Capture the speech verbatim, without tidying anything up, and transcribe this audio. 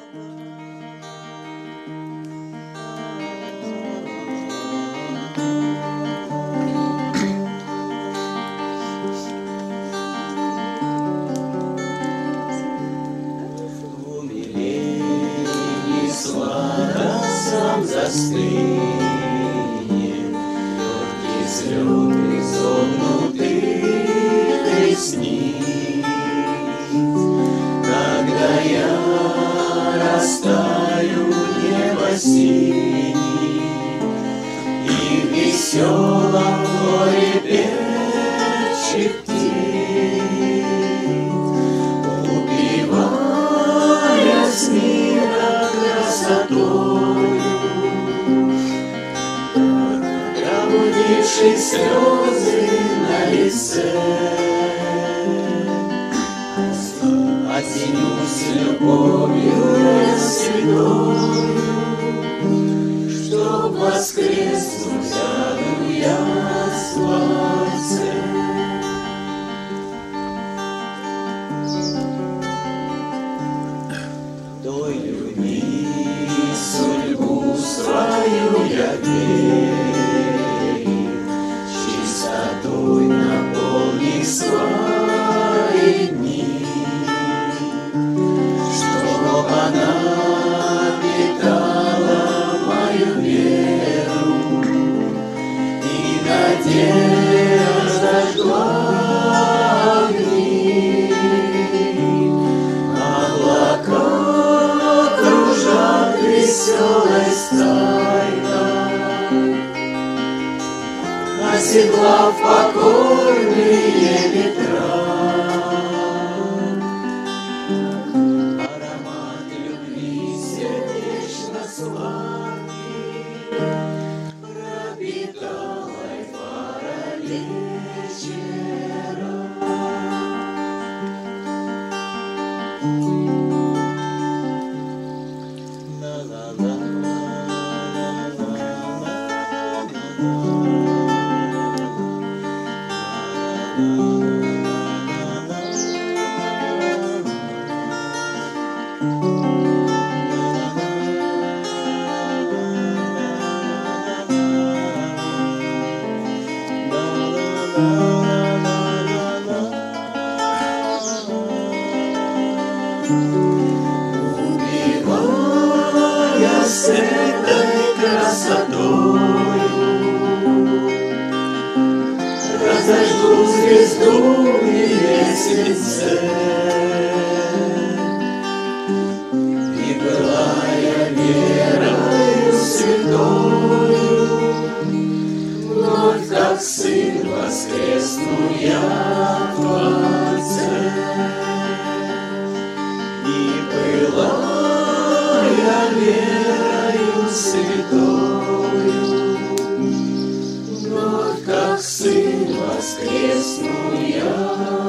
Застынет легкий взлет изогнутых ресниц, когда я растаю в небо синий и в веселом море певчих птиц, убивая с мира красотою пробудившие слезы на лице. Осенюсь любовью святою, чтоб воскреснуть, сяду я с Творце. Той люби судьбу свою я верю, чистотой наполни свои дни, чтоб она питала мою веру и надежда жгла огни. Облака кружат веселой стайкой, оседлав покойные ветра. Аромат любви сердечно сладкий пропитал айфара вечера. Убивая с этой красотою, разожгу звезду в небеснице. И былая верою святою, вновь как сын воскресну я в Творце. И былая верою святою, вновь как сын воскресну я.